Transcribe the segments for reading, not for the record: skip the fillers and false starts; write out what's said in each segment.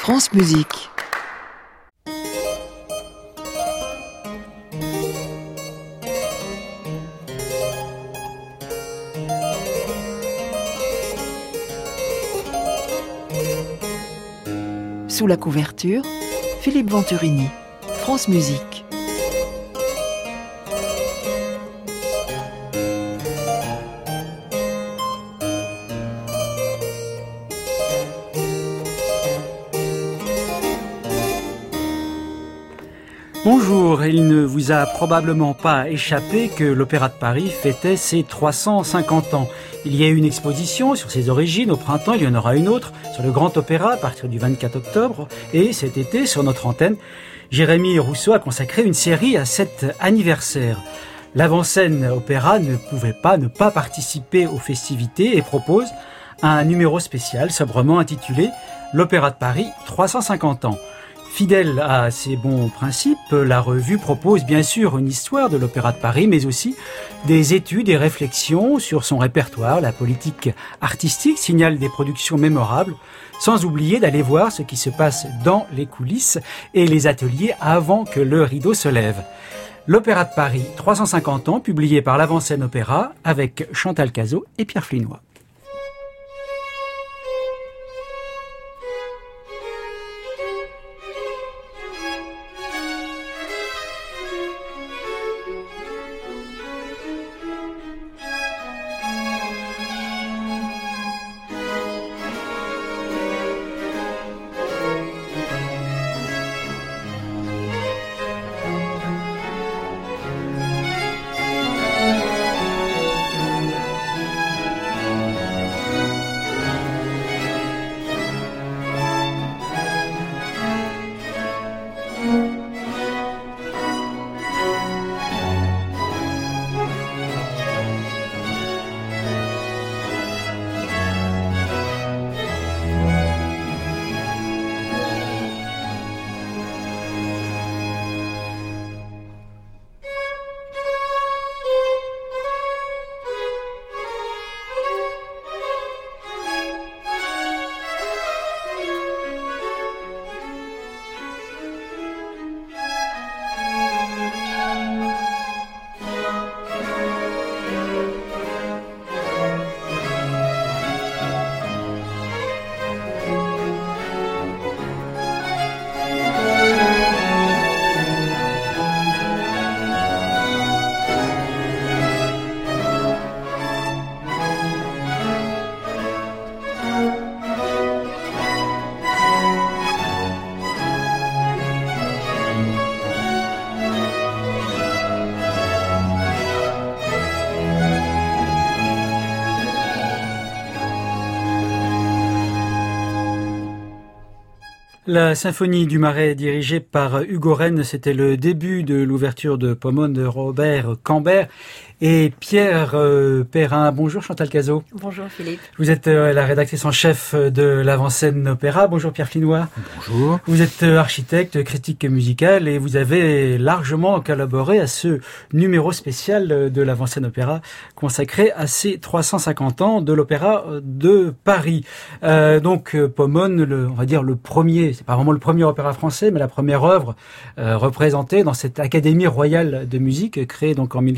France Musique. Sous la couverture, Philippe Venturini, France Musique. Bonjour, il ne vous a probablement pas échappé que l'Opéra de Paris fêtait ses 350 ans. Il y a eu une exposition sur ses origines au printemps, il y en aura une autre sur le Grand Opéra à partir du 24 octobre. Et cet été, sur notre antenne, Jérémy Rousseau a consacré une série à cet anniversaire. L'avant-scène opéra ne pouvait pas ne pas participer aux festivités et propose un numéro spécial sobrement intitulé « L'Opéra de Paris, 350 ans ». Fidèle à ses bons principes, la revue propose bien sûr une histoire de l'Opéra de Paris, mais aussi des études et réflexions sur son répertoire, la politique artistique, signale des productions mémorables, sans oublier d'aller voir ce qui se passe dans les coulisses et les ateliers avant que le rideau se lève. L'Opéra de Paris, 350 ans, publié par l'Avant-Scène Opéra, avec Chantal Cazot et Pierre Flinois. La symphonie du Marais dirigée par Hugo Rennes, c'était le début de l'ouverture de Pomone de Robert Cambert et Pierre Perrin. Bonjour Chantal Cazot. Bonjour Philippe. Vous êtes la rédactrice en chef de l'Avant-Scène Opéra. Bonjour Pierre Flinois. Bonjour. Vous êtes architecte, critique musical et vous avez largement collaboré à ce numéro spécial de l'Avant-Scène Opéra consacré à ces 350 ans de l'Opéra de Paris. Donc Pomone, on va dire le premier, c'est pas vraiment le premier opéra français, mais la première œuvre représentée dans cette Académie royale de musique créée donc en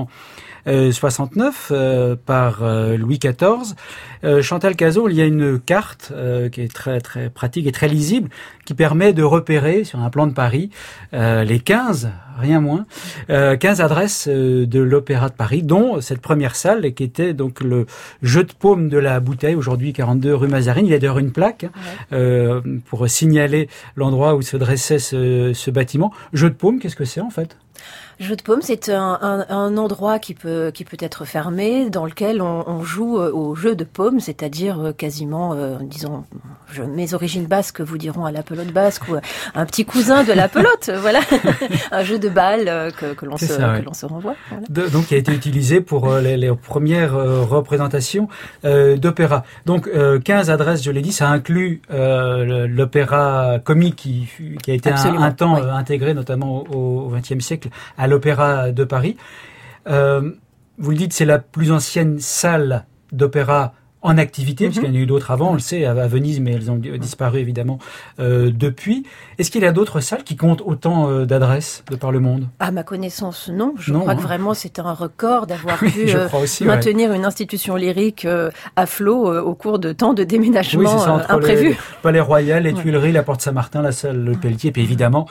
1669 par Louis XIV. Chantal Cazot, il y a une carte qui est très très pratique et très lisible qui permet de repérer sur un plan de Paris les 15, rien moins, 15 adresses de l'Opéra de Paris, dont cette première salle qui était donc le Jeu de Paume de la Bouteille, aujourd'hui 42 rue Mazarine. Il y a d'ailleurs une plaque pour signaler l'endroit où se dressait ce bâtiment. Jeu de Paume, qu'est-ce que c'est en fait ? Jeu de Paume, c'est un endroit qui peut être fermé, dans lequel on joue au jeu de paume, c'est-à-dire quasiment, disons, mes origines basques vous diront à la pelote basque ou un petit cousin de la pelote, voilà, un jeu de balle que l'on se renvoie. Voilà. Donc, qui a été utilisé pour les premières représentations d'opéra. Donc, 15 adresses, je l'ai dit, ça inclut l'opéra comique qui a été un temps intégré, notamment au XXe siècle, à l'Opéra de Paris. Vous le dites, c'est la plus ancienne salle d'opéra en activité, puisqu'il y en a eu d'autres avant, on le sait, à Venise, mais elles ont disparu évidemment depuis. Est-ce qu'il y a d'autres salles qui comptent autant d'adresses de par le monde? À ma connaissance, non. Je crois que vraiment c'est un record d'avoir pu maintenir une institution lyrique à flot au cours de tant de déménagements imprévus. Le Palais Royal, les Tuileries, la Porte Saint-Martin, la salle Le Pelletier, puis évidemment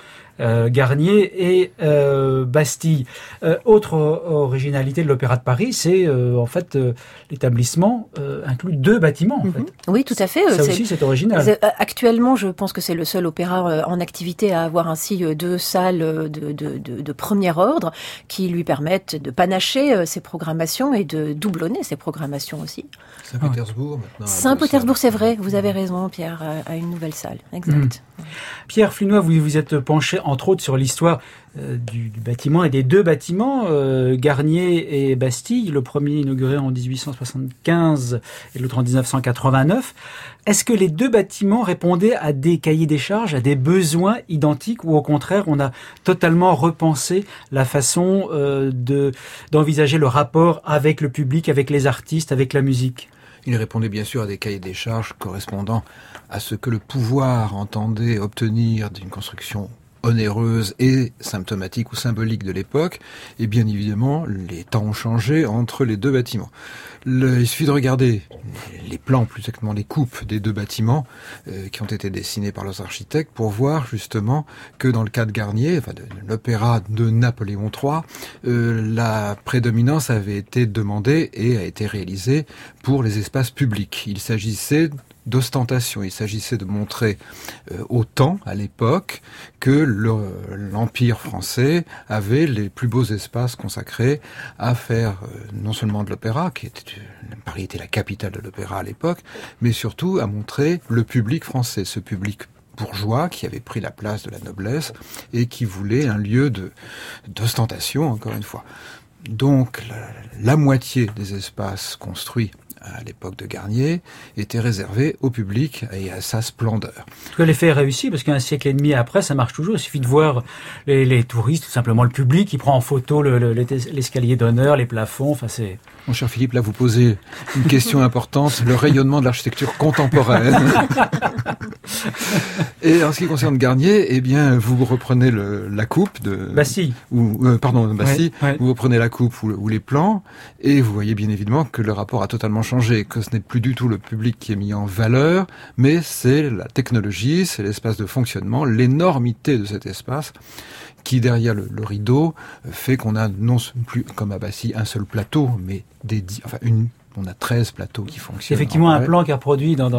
Garnier et Bastille. Autre originalité de l'Opéra de Paris, c'est en fait l'établissement inclut 2 bâtiments. En fait. Oui, tout à fait. Ça aussi, c'est original. Actuellement, je pense que c'est le seul opéra en activité à avoir ainsi 2 salles de premier ordre qui lui permettent de panacher ses programmations et de doublonner ses programmations aussi. Saint-Pétersbourg maintenant. Saint-Pétersbourg, c'est vrai. Vous avez raison, Pierre, à une nouvelle salle. Exact. Pierre Flinois, vous vous êtes penché entre autres sur l'histoire du bâtiment et des 2 bâtiments, Garnier et Bastille, le premier inauguré en 1875 et l'autre en 1989. Est-ce que les 2 bâtiments répondaient à des cahiers des charges, à des besoins identiques, ou au contraire on a totalement repensé la façon d'envisager le rapport avec le public, avec les artistes, avec la musique? Il répondait bien sûr à des cahiers des charges correspondant à ce que le pouvoir entendait obtenir d'une construction onéreuse et symptomatique ou symbolique de l'époque. Et bien évidemment, les temps ont changé entre les 2 bâtiments. Il suffit de regarder les plans, plus exactement les coupes des 2 bâtiments qui ont été dessinés par leurs architectes pour voir justement que dans le cas de Garnier, enfin de l'opéra de Napoléon III, la prédominance avait été demandée et a été réalisée pour les espaces publics. Il s'agissait d'ostentation. Il s'agissait de montrer autant à l'époque que l'Empire français avait les plus beaux espaces consacrés à faire non seulement de l'opéra, Paris était la capitale de l'opéra à l'époque, mais surtout à montrer le public français, ce public bourgeois qui avait pris la place de la noblesse et qui voulait un lieu d'ostentation, encore une fois. Donc la moitié des espaces construits à l'époque de Garnier, était réservé au public et à sa splendeur. En tout cas, l'effet est réussi, parce qu'un siècle et demi après, ça marche toujours. Il suffit de voir les touristes, tout simplement le public, qui prend en photo l'escalier d'honneur, les plafonds, enfin c'est... Mon cher Philippe, là vous posez une question importante, le rayonnement de l'architecture contemporaine. Et en ce qui concerne Garnier, eh bien, vous reprenez la coupe de... Bastille. Bastille. Ouais. Vous reprenez la coupe ou les plans, et vous voyez bien évidemment que le rapport a totalement changé, que ce n'est plus du tout le public qui est mis en valeur, mais c'est la technologie, c'est l'espace de fonctionnement, l'énormité de cet espace, qui derrière le rideau fait qu'on a non plus, comme à Bastille, un seul plateau, mais on a 13 plateaux qui fonctionnent. Effectivement, un plan qui est reproduit dans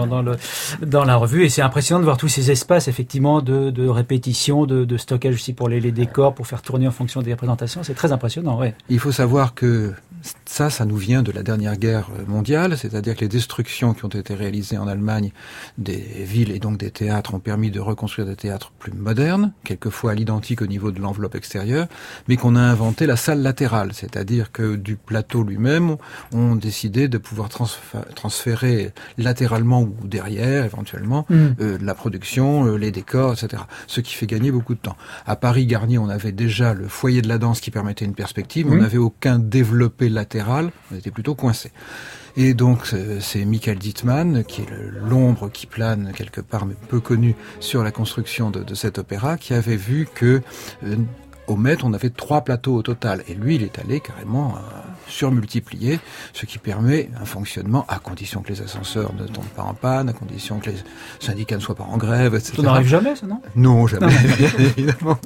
la revue, et c'est impressionnant de voir tous ces espaces, effectivement, de répétition, de stockage aussi pour les décors, pour faire tourner en fonction des représentations. C'est très impressionnant, ouais. Il faut savoir que ça nous vient de la dernière guerre mondiale, c'est-à-dire que les destructions qui ont été réalisées en Allemagne des villes et donc des théâtres ont permis de reconstruire des théâtres plus modernes, quelquefois à l'identique au niveau de l'enveloppe extérieure, mais qu'on a inventé la salle latérale, c'est-à-dire que du plateau lui-même, on décidait de pouvoir transférer latéralement ou derrière, éventuellement, la production, les décors, etc. Ce qui fait gagner beaucoup de temps. À Paris, Garnier, on avait déjà le foyer de la danse qui permettait une perspective, mais on n'avait aucun développé latéral, on était plutôt coincé. Et donc c'est Michael Dittmann, qui est l'ombre qui plane quelque part, mais peu connu sur la construction de cet opéra, qui avait vu que au Met, on avait 3 plateaux au total. Et lui, il est allé carrément surmultiplier, ce qui permet un fonctionnement à condition que les ascenseurs ne tombent pas en panne, à condition que les syndicats ne soient pas en grève, etc. Ça n'arrive jamais, ça, non ? Non, jamais, bien évidemment.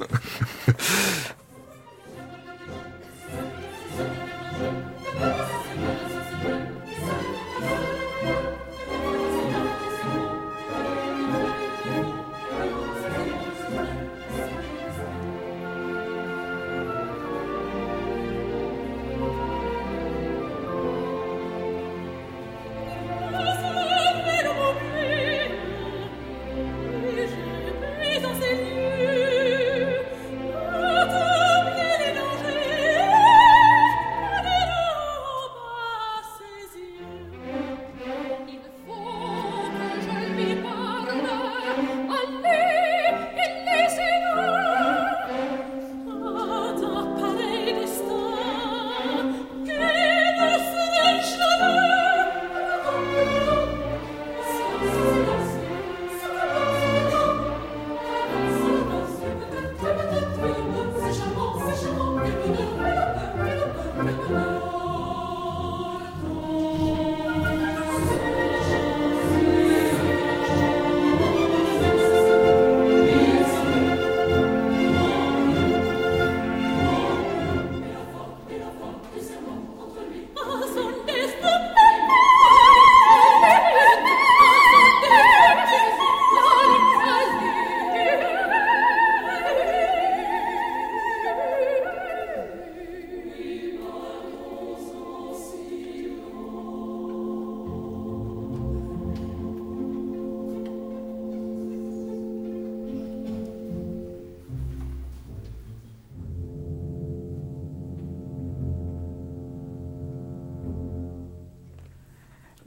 Dans ces lieux,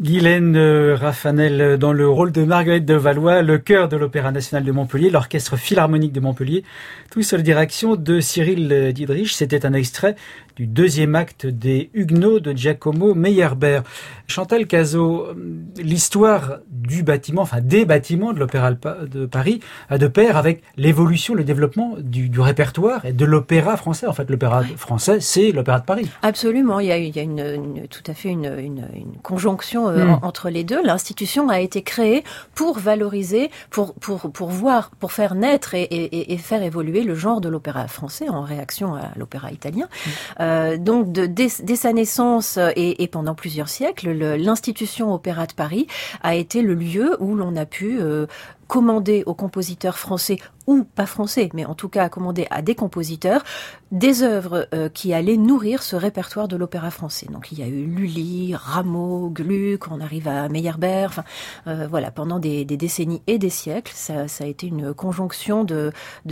Guylaine Raffanel dans le rôle de Marguerite de Valois, le chœur de l'Opéra national de Montpellier, l'Orchestre philharmonique de Montpellier, tout sous la direction de Cyril Diedrich. C'était un extrait du deuxième acte des Huguenots de Giacomo Meyerbeer. Chantal Cazot, l'histoire du bâtiment, enfin des bâtiments de l'Opéra de Paris a de pair avec l'évolution, le développement du répertoire et de l'opéra français. En fait, l'opéra français, c'est l'Opéra de Paris. Absolument, il y a tout à fait une conjonction entre les deux. L'institution a été créée pour valoriser, pour voir, pour faire naître et faire évoluer le genre de l'opéra français en réaction à l'opéra italien. Donc dès sa naissance et pendant plusieurs siècles, l'institution Opéra de Paris a été le lieu où l'on a pu commander aux compositeurs français ou pas français, mais en tout cas commander à des compositeurs des œuvres qui allaient nourrir ce répertoire de l'opéra français. Donc il y a eu Lully, Rameau, Gluck, on arrive à Meyerbeer, voilà, pendant des décennies et des siècles, ça a été une conjonction de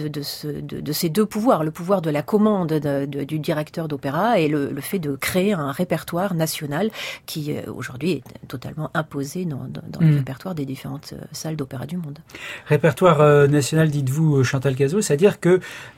ces deux pouvoirs, le pouvoir de la commande du directeur d'opéra et le fait de créer un répertoire national qui aujourd'hui est totalement imposé dans le répertoire des différentes salles d'opéra du monde. Répertoire national, dites-vous, Chantal Cazot, c'est-à-dire que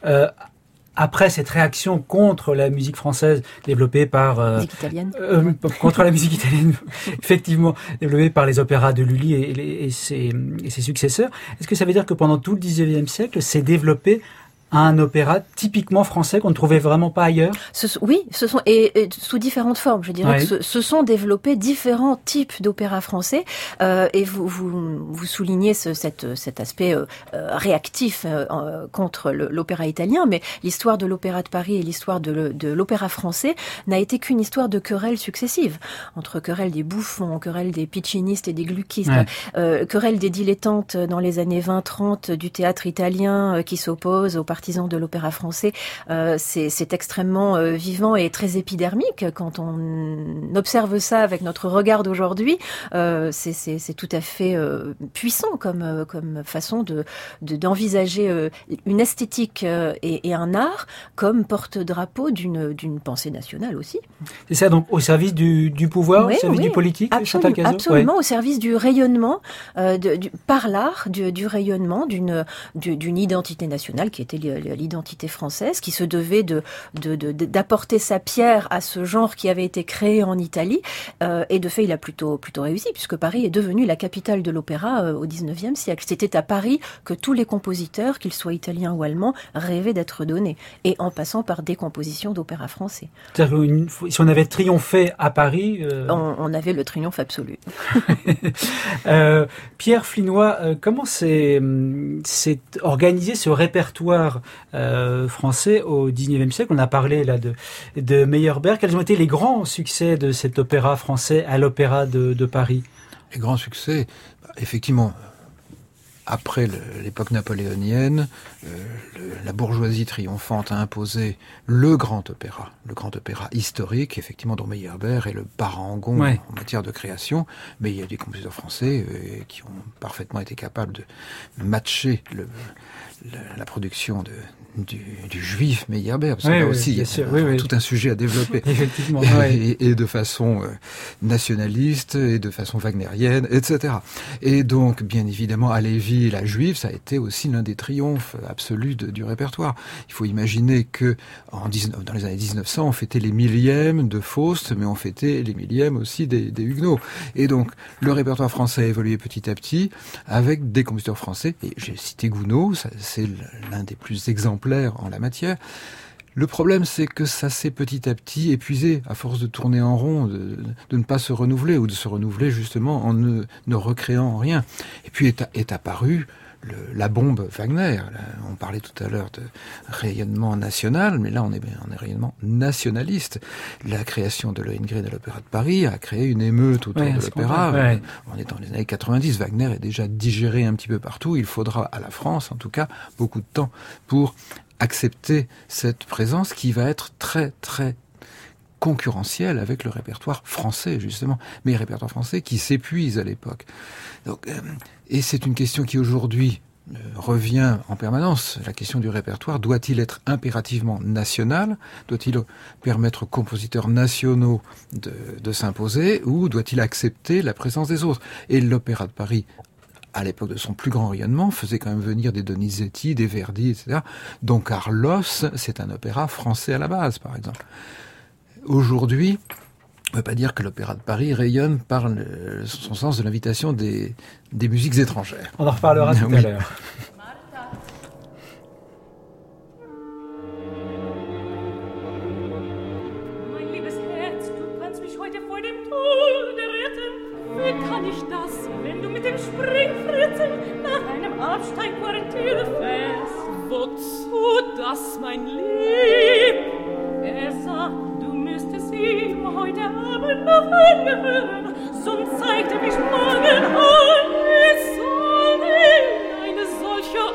après cette réaction contre la musique française développée par musique italienne. Contre la musique italienne, effectivement, développée par les opéras de Lully et ses successeurs, est-ce que ça veut dire que pendant tout le XIXe siècle, s'est développé un opéra typiquement français qu'on ne trouvait vraiment pas ailleurs? Oui, ce sont et sous différentes formes. Je dirais que se sont développés différents types d'opéras français. Et vous soulignez cet aspect réactif contre l'opéra italien, mais l'histoire de l'Opéra de Paris et l'histoire de l'opéra français n'a été qu'une histoire de querelles successives entre querelles des bouffons, querelles des piccinistes et des gluckistes, querelles des dilettantes dans les années 20-30 du théâtre italien qui s'opposent aux partisans de l'opéra français. C'est extrêmement vivant et très épidermique quand on observe ça avec notre regard d'aujourd'hui. C'est tout à fait puissant comme façon d'envisager une esthétique et un art comme porte-drapeau d'une pensée nationale aussi. C'est ça, donc au service du pouvoir, au service du politique, Chantal Cazot? Absolument, au service du rayonnement, par l'art, du rayonnement d'une identité nationale qui était l'identité française, qui se devait d'apporter sa pierre à ce genre qui avait été créé en Italie. Et de fait, il a plutôt réussi, puisque Paris est devenue la capitale de l'opéra au XIXe siècle. C'était à Paris que tous les compositeurs, qu'ils soient italiens ou allemands, rêvaient d'être donnés, et en passant par des compositions d'opéra français. C'est-à-dire que si on avait triomphé à Paris... On avait le triomphe absolu. Pierre Flinois, comment s'est organisé ce répertoire français au XIXe siècle? On a parlé là de Meyerbeer. Quels ont été les grands succès de cet opéra français à l'Opéra de Paris? Les grands succès, effectivement, après l'époque napoléonienne, la bourgeoisie triomphante a imposé le grand opéra historique, effectivement, dont Meyerbeer est le parangon en matière de création, mais il y a des compositeurs français qui ont parfaitement été capables de matcher la production du juif Meyerbeer, parce que là aussi, il y a tout un sujet à développer. Effectivement. Et de façon nationaliste, et de façon wagnérienne, etc. Et donc, bien évidemment, à Lévy, la juive, ça a été aussi l'un des triomphes absolus du répertoire. Il faut imaginer que dans les années 1900, on fêtait les millièmes de Faust, mais on fêtait les millièmes aussi des Huguenots. Et donc, le répertoire français a évolué petit à petit, avec des compositeurs français, et j'ai cité Gounod, c'est l'un des plus exemplaires en la matière. Le problème, c'est que ça s'est petit à petit épuisé, à force de tourner en rond, de ne pas se renouveler, ou de se renouveler justement en ne recréant rien. Et puis est apparue la bombe Wagner. Là, on parlait tout à l'heure de rayonnement national, mais là on est rayonnement nationaliste. La création de Lohengrin à l'Opéra de Paris a créé une émeute autour de l'opéra. On est dans les années 90, Wagner est déjà digéré un petit peu partout. Il faudra à la France, en tout cas, beaucoup de temps pour accepter cette présence qui va être très très concurrentielle avec le répertoire français, justement, mais le répertoire français qui s'épuise à l'époque. Donc, et c'est une question qui aujourd'hui revient en permanence. La question du répertoire, doit-il être impérativement national? Doit-il permettre aux compositeurs nationaux de s'imposer? Ou doit-il accepter la présence des autres? Et l'Opéra de Paris, à l'époque de son plus grand rayonnement, faisait quand même venir des Donizetti, des Verdi, etc. Don Carlos, c'est un opéra français à la base, par exemple. Aujourd'hui, on ne peut pas dire que l'Opéra de Paris rayonne par son sens de l'invitation des musiques étrangères. On en reparlera tout à l'heure. Mein liebes Herz, du kannst mich heute vor dem Tode retten. Wie kann ich das, wenn du mit dem Springfritzen nach einem Absteigquartier fährst? Wozu das, mein Lieb? Er sagt, du müsstest ihm heute Abend noch angehören, sonst zeigt er mich morgen an. Wie soll denn eine solche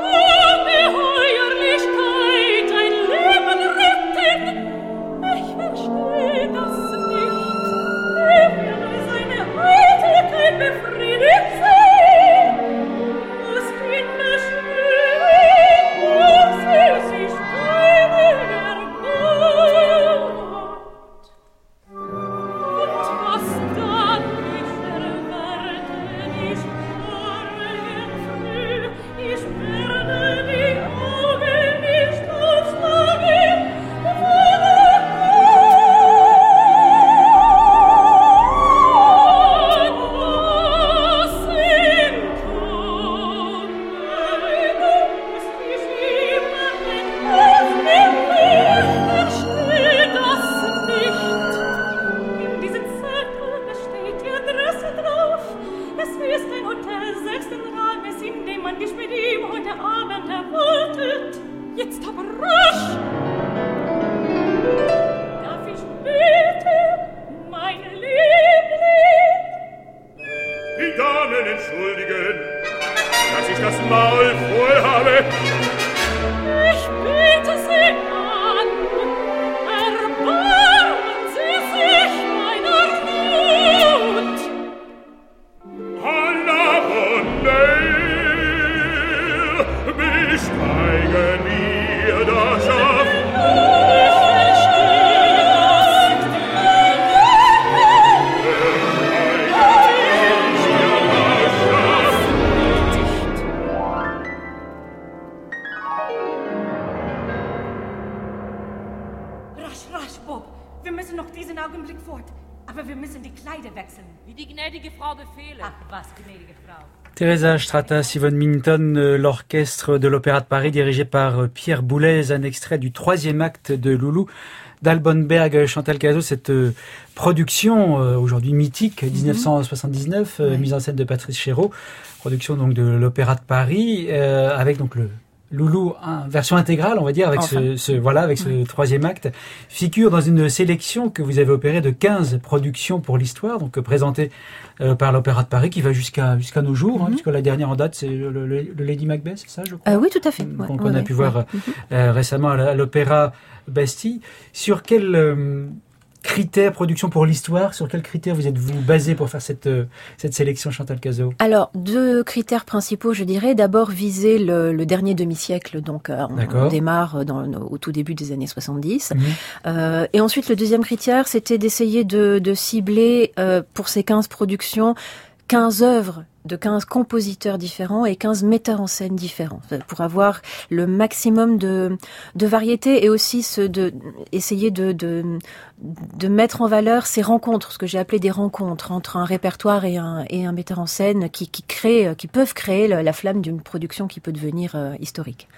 Ungeheuerlichkeit ein Leben retten? Ich verstehe das nicht. Wie will seine Eitelkeit befriedigt sein? Muss ihn beschweren, muss er sich deinen Gott. Und was dann ich erwarte, ich morgen früh, ich werde die Augen nicht aufschlagen, jetzt aber rasch! Darf ich beten, mein Liebling? Die Damen entschuldigen, dass ich das Maul voll habe. Ich bete Sie an, erbarmen Sie sich meiner Not. Alla Bonheur, besteigen wir das Schaff. Rasch, Bob. Wir müssen noch diesen Augenblick fort. Aber wir müssen die Kleider wechseln. Wie die gnädige Frau befehle. Ach, was, gnädige Frau. Teresa Stratas, Yvonne Minton, l'orchestre de l'Opéra de Paris dirigé par Pierre Boulez, un extrait du 3e acte de Loulou d'Albonberg, Chantal Cazot, cette production aujourd'hui mythique, 1979, mise en scène de Patrice Chéreau, production donc de l'Opéra de Paris, avec donc le Loulou, version intégrale, on va dire, avec ce 3e acte, figure dans une sélection que vous avez opérée de 15 productions pour l'histoire, donc présentées par l'Opéra de Paris, qui va jusqu'à nos jours, puisque la dernière en date, c'est le Lady Macbeth, c'est ça, je crois? Oui, tout à fait. Donc on a pu voir récemment à l'Opéra Bastille. Sur quel critères, production pour l'histoire, sur quels critères vous êtes-vous basé pour faire cette sélection, Chantal Cazot? Alors, 2 critères principaux, je dirais. D'abord, viser le dernier demi-siècle, donc on démarre au tout début des années 70. Et ensuite, le deuxième critère, c'était d'essayer de cibler pour ces 15 productions 15 œuvres de 15 compositeurs différents et 15 metteurs en scène différents, pour avoir le maximum de variété et aussi essayer de mettre en valeur ces rencontres, ce que j'ai appelé des rencontres entre un répertoire et un metteur en scène qui peuvent créer la flamme d'une production qui peut devenir historique.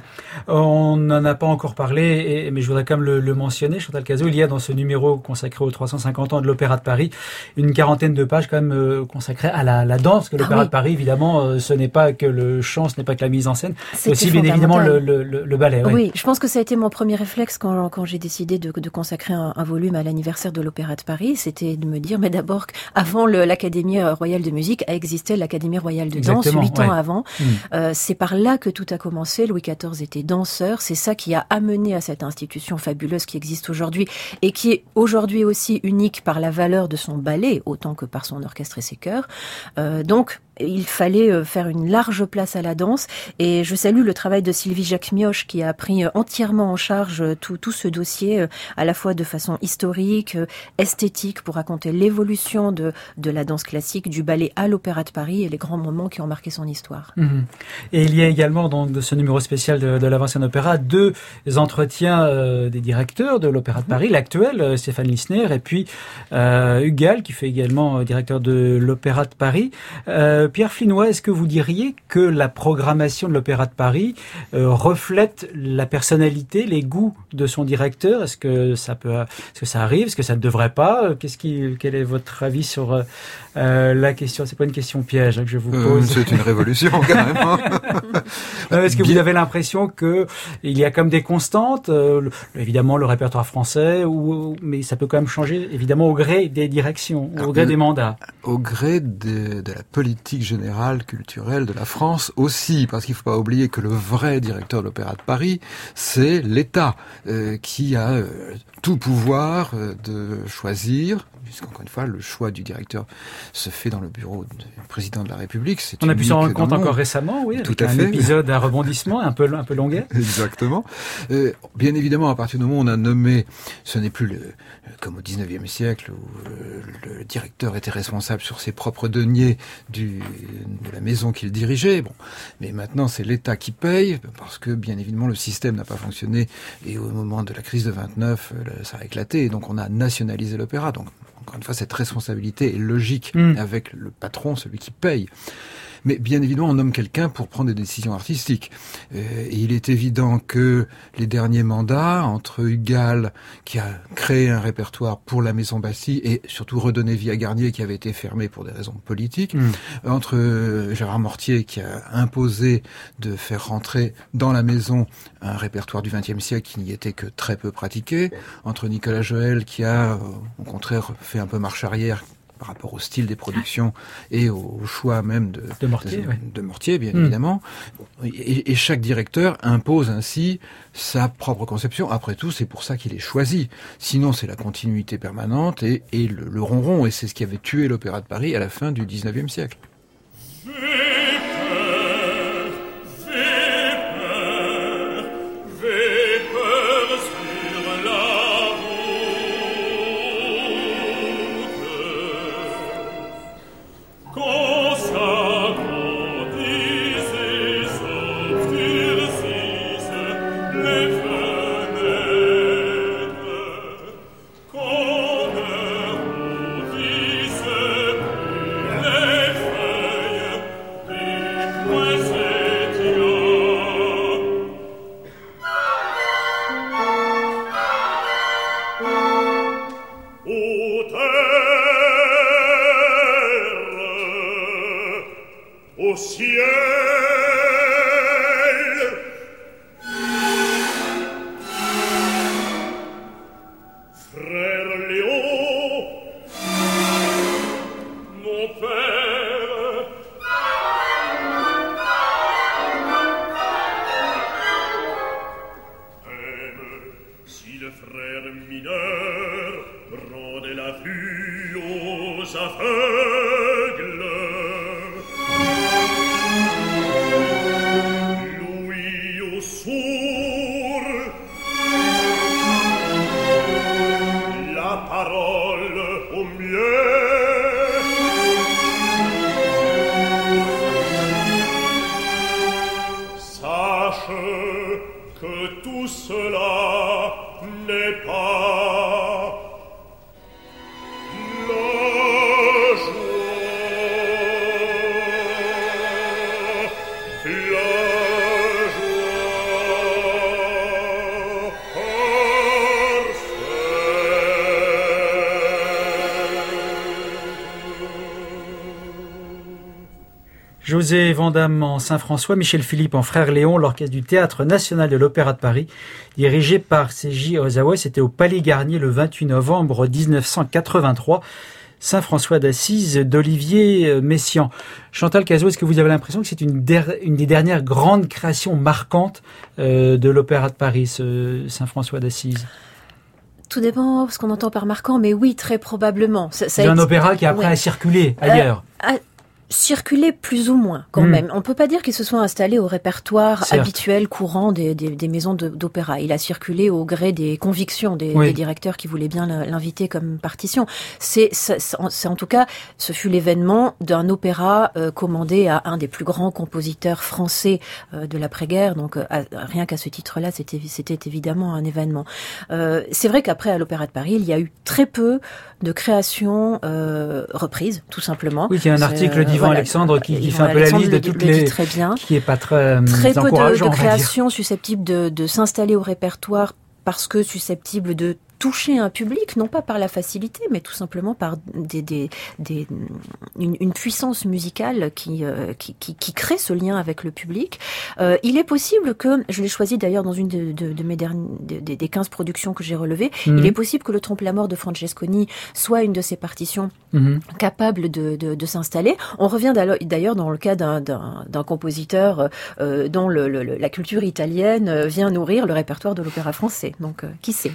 On n'en a pas encore parlé, mais je voudrais quand même le mentionner, Chantal Cazot. Il y a dans ce numéro consacré aux 350 ans de l'Opéra de Paris une quarantaine de pages quand même consacrées à la danse, que l'Opéra de Paris, évidemment, ce n'est pas que le chant, ce n'est pas que la mise en scène, c'est aussi bien évidemment le ballet. Oui, je pense que ça a été mon premier réflexe quand j'ai décidé de consacrer un volume à l'anniversaire de l'Opéra de Paris, c'était de me dire, mais d'abord, avant l'Académie royale de musique, a existé l'Académie royale de danse, 8 ans avant. C'est par là que tout a commencé. Louis XIV était danseur. C'est ça qui a amené à cette institution fabuleuse qui existe aujourd'hui et qui est aujourd'hui aussi unique par la valeur de son ballet, autant que par son orchestre et ses chœurs. Donc, il fallait faire une large place à la danse. Et je salue le travail de Sylvie Jacques-Mioche qui a pris entièrement en charge tout ce dossier, à la fois de façon historique, esthétique, pour raconter l'évolution de la danse classique, du ballet à l'Opéra de Paris et les grands moments qui ont marqué son histoire. Et il y a également dans ce numéro spécial de la Vincennes Opéra 2 entretiens des directeurs de l'Opéra de Paris, l'actuel Stéphane Lissner, et puis Hugues Gall, qui fait également directeur de l'Opéra de Paris. Pierre Flinois, est-ce que vous diriez que la programmation de l'Opéra de Paris reflète la personnalité, les goûts de son directeur? Est-ce que ça arrive? Est-ce que ça ne devrait pas? Quel est votre avis sur la question? C'est pas une question piège que je vous pose. C'est une révolution, carrément. Est-ce que vous avez l'impression que il y a comme des constantes, évidemment le répertoire français, mais ça peut quand même changer, évidemment, au gré des directions, au gré des mandats? Au gré de la politique générale culturelle de la France aussi, parce qu'il ne faut pas oublier que le vrai directeur de l'Opéra de Paris, c'est l'État qui a tout pouvoir de choisir, puisqu'encore une fois, le choix du directeur se fait dans le bureau du président de la République. On a pu s'en rendre compte encore récemment, oui, tout avec à fait. Épisode à rebondissement, un peu longuet. Exactement. Bien évidemment, à partir du moment où on a nommé, ce n'est plus comme au 19e siècle où le directeur était responsable sur ses propres deniers de la maison qu'il dirigeait. Bon, mais maintenant c'est l'État qui paye parce que bien évidemment le système n'a pas fonctionné et au moment de la crise de 29, ça a éclaté et donc on a nationalisé l'opéra. Donc encore une fois, cette responsabilité est logique avec le patron, celui qui paye. Mais bien évidemment, on nomme quelqu'un pour prendre des décisions artistiques. Et il est évident que les derniers mandats, entre Hugues Gall, qui a créé un répertoire pour la Maison Bastille, et surtout redonné vie à Garnier, qui avait été fermé pour des raisons politiques, entre Gérard Mortier, qui a imposé de faire rentrer dans la maison un répertoire du XXe siècle qui n'y était que très peu pratiqué, entre Nicolas Joël, qui a, au contraire, fait un peu marche arrière, par rapport au style des productions et au choix même de Mortier, bien évidemment. Et chaque directeur impose ainsi sa propre conception. Après tout, c'est pour ça qu'il est choisi. Sinon, c'est la continuité permanente et le ronron. Et c'est ce qui avait tué l'Opéra de Paris à la fin du 19e siècle. José Vandamme en Saint-François, Michel Philippe en Frère Léon, l'orchestre du Théâtre National de l'Opéra de Paris, dirigé par Seiji Ozawa. C'était au Palais Garnier le 28 novembre 1983. Saint-François d'Assise d'Olivier Messiaen. Chantal Cazot, est-ce que vous avez l'impression que c'est une des dernières grandes créations marquantes de l'Opéra de Paris, ce Saint-François d'Assise? Tout dépend ce qu'on entend par marquant, mais oui, très probablement. C'est un opéra qui après a circulé ailleurs. circulé plus ou moins, quand même. On peut pas dire qu'il se soit installé au répertoire habituel, courant des maisons d'opéra. Il a circulé au gré des convictions des directeurs qui voulaient bien l'inviter comme partition. C'est en tout cas, ce fut l'événement d'un opéra commandé à un des plus grands compositeurs français de l'après-guerre. Donc, rien qu'à ce titre-là, c'était évidemment un événement. C'est vrai qu'après, à l'Opéra de Paris, il y a eu très peu de créations reprises, tout simplement. Oui, il y a un article d'Yvan Alexandre qui fait un peu la liste de toutes les... Très bien. Qui est pas très peu encourageant, de créations susceptibles de s'installer au répertoire parce que susceptibles de toucher un public, non pas par la facilité, mais tout simplement par une puissance musicale qui crée ce lien avec le public. Il est possible que, je l'ai choisi d'ailleurs dans une de mes des 15 productions que j'ai relevées, il est possible que le Trompe-la-Mort de Francesconi soit une de ces partitions capables de s'installer. On revient d'ailleurs dans le cas d'un compositeur dont la culture italienne vient nourrir le répertoire de l'opéra français. Donc, qui sait?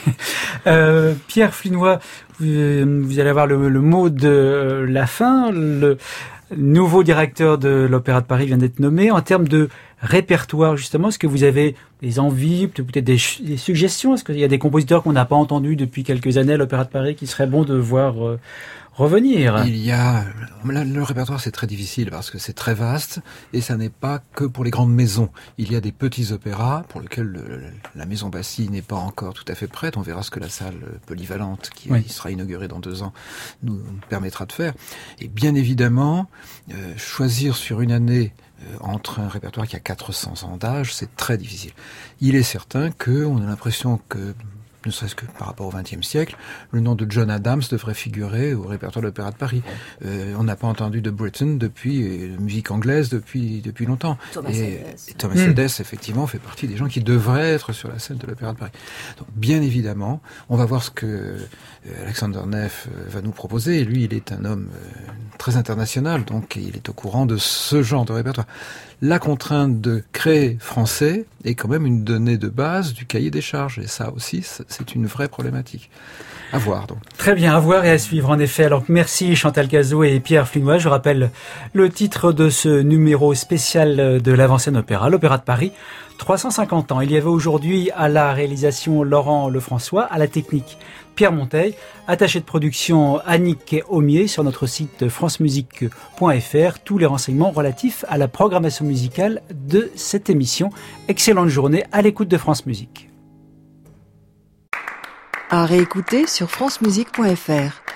Pierre Flinois, vous allez avoir le mot de la fin. Le nouveau directeur de l'Opéra de Paris vient d'être nommé. En termes de répertoire, justement, est-ce que vous avez des envies, peut-être des suggestions? Est-ce qu'il y a des compositeurs qu'on n'a pas entendus depuis quelques années à l'Opéra de Paris qui serait bon de voir revenir? Il y a le répertoire, c'est très difficile parce que c'est très vaste et ça n'est pas que pour les grandes maisons. Il y a des petits opéras pour lesquels la maison Bastille n'est pas encore tout à fait prête. On verra ce que la salle polyvalente qui sera inaugurée dans 2 ans nous permettra de faire. Et bien évidemment, choisir sur une année entre un répertoire qui a 400 ans d'âge, c'est très difficile. Il est certain qu'on a l'impression que, ne serait-ce que par rapport au XXe siècle, le nom de John Adams devrait figurer au répertoire de l'Opéra de Paris. On n'a pas entendu de Britten depuis musique anglaise depuis longtemps. Et Thomas Edès, effectivement, fait partie des gens qui devraient être sur la scène de l'Opéra de Paris. Donc, bien évidemment, on va voir ce que Alexander Neff va nous proposer. Et lui, il est un homme très international, donc il est au courant de ce genre de répertoire. La contrainte de créer français est quand même une donnée de base du cahier des charges. Et ça aussi, c'est une vraie problématique. À voir, donc. Très bien, à voir et à suivre, en effet. Alors, merci Chantal Cazot et Pierre Flinois. Je rappelle le titre de ce numéro spécial de l'Avant-Scène Opéra, l'Opéra de Paris. 350 ans. Il y avait aujourd'hui à la réalisation Laurent Lefrançois, à la technique Pierre Monteil, attaché de production Annick Aumier. Sur notre site francemusique.fr, tous les renseignements relatifs à la programmation musicale de cette émission. Excellente journée à l'écoute de France Musique. À réécouter sur francemusique.fr.